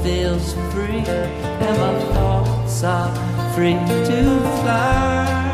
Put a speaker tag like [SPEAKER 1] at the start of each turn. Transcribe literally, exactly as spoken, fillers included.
[SPEAKER 1] feels free, and my thoughts are free to fly.